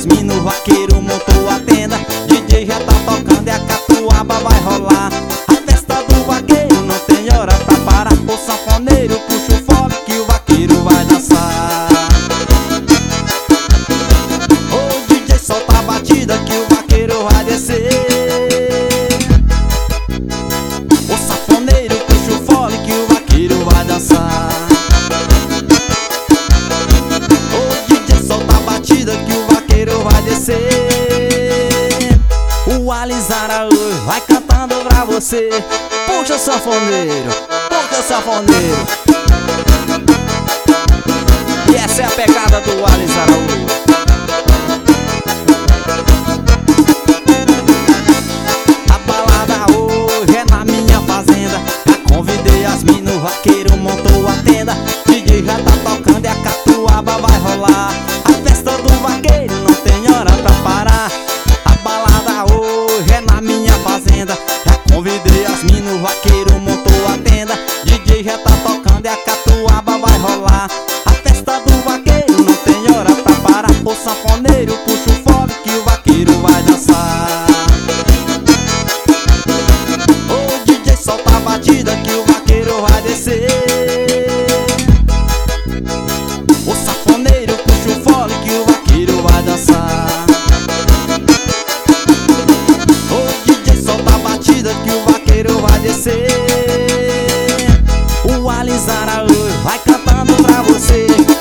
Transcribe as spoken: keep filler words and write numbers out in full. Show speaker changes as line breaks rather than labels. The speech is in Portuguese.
Yasmin, o vaqueiro montou a tenda. D J já tá tocando e a catuaba vai rolar. A festa do vaqueiro não tem hora pra parar. O sanfoneiro puxa o fole que o vaqueiro vai dançar. O D J solta a batida que o vaqueiro vai descer. O sanfoneiro puxa o fole que o vaqueiro vai dançar. O D J solta a batida que o vaqueiro vai descer. O Alisson Araújo vai cantando pra você. Puxa o sanfoneiro, puxa o sanfoneiro. E essa é a pegada do Alisson Araújo. A balada hoje é na minha fazenda. Já convidei Yasmin, o vaqueiro montou a tenda. D J já tá tocando e a catuaba vai rolar. A festa do vaqueiro não tem hora pra parar. A balada hoje é na minha fazenda. Já convidei Yasmin, o vaqueiro montou a tenda. D J já tá tocando e a catuaba vai rolar. A festa do vaqueiro não tem hora pra parar. O sanfoneiro puxa o fole que o vaqueiro vai dançar. O D J solta a batida que o vaqueiro vai descer. O sanfoneiro puxa o fole que o vaqueiro vai dançar. O D J solta a batida que o vaqueiro vai descer. O Alisson Araújo vai cantando pra você.